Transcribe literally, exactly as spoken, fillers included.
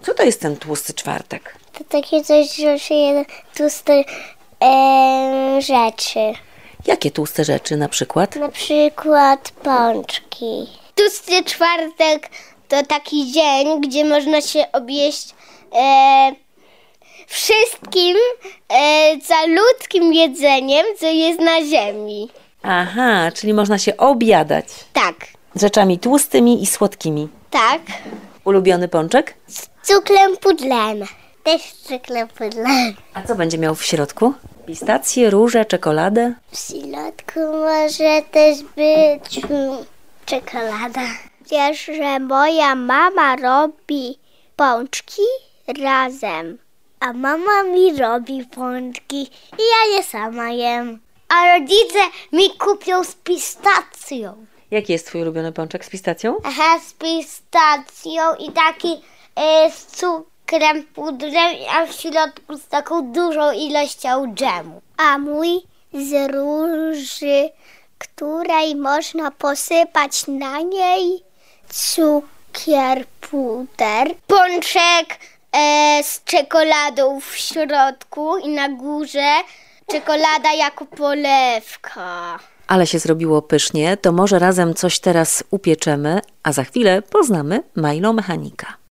Co to jest ten tłusty czwartek? To takie coś, że się je tłuste e, rzeczy. Jakie tłuste rzeczy na przykład? Na przykład pączki. Tłusty czwartek to taki dzień, gdzie można się objeść e, wszystkim e, calutkim jedzeniem, co jest na ziemi. Aha, czyli można się objadać Tak, z rzeczami tłustymi i słodkimi. tak. Ulubiony pączek? Z cukrem pudlem. Też z cukrem pudlem. A co będzie miał w środku? Pistacje, róże, czekoladę? W środku może też być mm, czekolada. Wiesz, że moja mama robi pączki razem. A mama mi robi pączki i ja je sama jem. A rodzice mi kupią z pistacją. Jaki jest twój ulubiony pączek z pistacją? Aha, z pistacją i taki e, z cukrem pudrem, a w środku z taką dużą ilością dżemu. A mój z róży, której można posypać na niej cukier puder. Pączek e, z czekoladą w środku i na górze czekolada jako polewka. Ale się zrobiło pysznie, to może razem coś teraz upieczemy, a za chwilę poznamy Milo Mechanika.